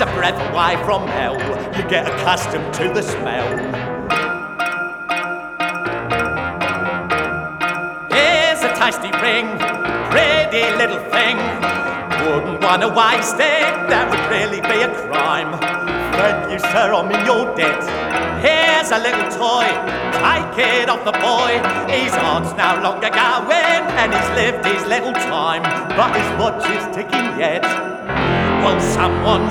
a breath away from hell. You get accustomed to the smell. Here's a tasty ring, pretty little thing. Wouldn't want to waste it, that would really be a crime. Thank you, sir, I'm in your debt. Here's a little toy, take it off the boy. His heart's no longer going, and he's lived his little time, but his watch is ticking yet. Well, someone's